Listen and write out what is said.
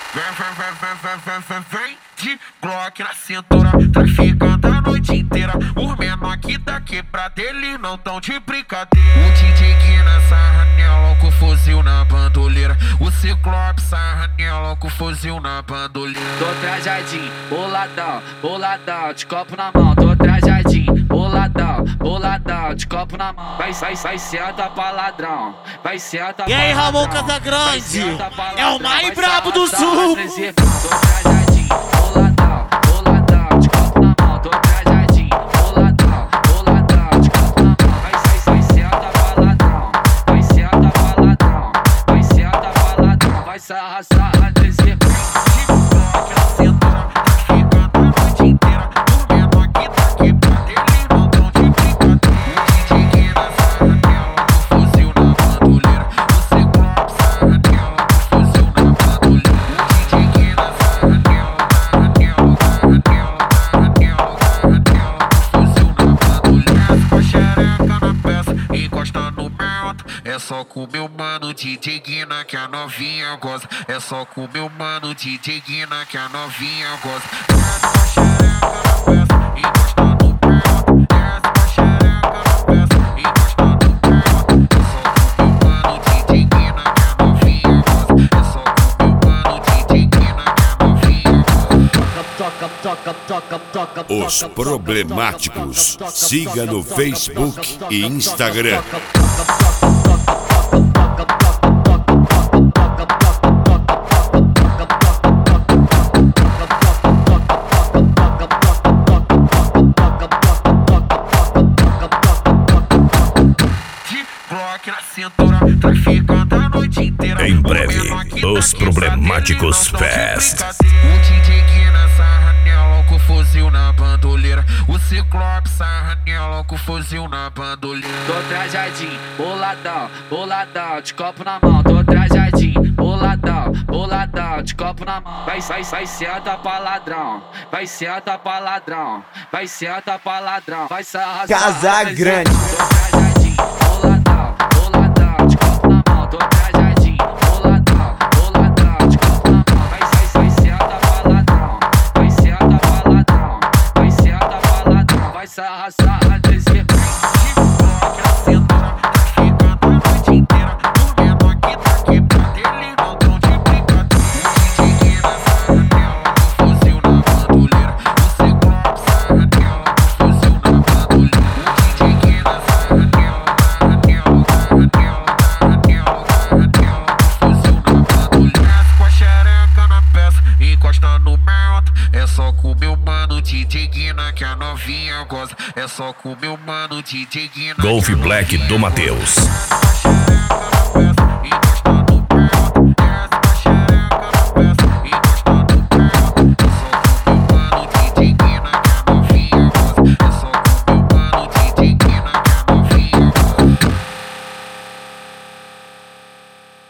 Vem de Glock na cintura, traficando a noite inteira. Os menor aqui da quebrada, eles não tão de brincadeira. O DJ Guina sarra nela com fuzil na bandoleira. O Ciclope sarra nela com fuzil na bandoleira. Tô trajadinho, boladão, boladão, de copo na mão. Tô trajadinho, boladão, boladão, de copo na mão. Vai senta pra ladrão, vai senta pra ladrão. E aí, Ramon Casagrande, é o mais brabo do sul. Tô trajadinho, boladão, boladão, de copo na mão. Tô trajadinho, boladão, boladão, de copo na mão. Vai senta pra ladrão, vai senta pra ladrão, vai senta pra ladrão. Vai se arrastar, descer. É só com meu mano DJ Guina que a novinha gosta. É só com meu mano DJ Guina que a novinha gosta. Desce com a xereca na peça, encosta no pé. Desce com a xereca na peça, encosta no pé. É só com meu mano DJ Guina que a novinha gosta. É só com meu mano DJ Guina que a novinha gosta. Os Problemáticos. Siga no Facebook e Instagram. Na cintura, traficando a noite inteira. Em breve, os Problemáticos Fest. O DJ Guina sarra nela com fuzil na bandoleira. O Ciclope sarra nela com fuzil na bandoleira. Tô trajadinho, boladão, boladão, de copo na mão. Tô trajadinho, boladão, boladão, de copo na mão. Vai senta pra ladrão, vai senta pra ladrão, vai senta pra ladrão. Vai se arrastar. Casagrande. Tô trajadinho, boladão, boladão, de copo na mão. Tô trajadinho, boladão, boladão, de copo na mão. Vai senta pra ladrão, vai senta pra ladrão, vai senta pra ladrão. Vai se arrastar, descer. É só com meu mano DJ Guina que a novinha gosta. É só com meu mano DJ Guina. Golf Black do Matheus. Encosta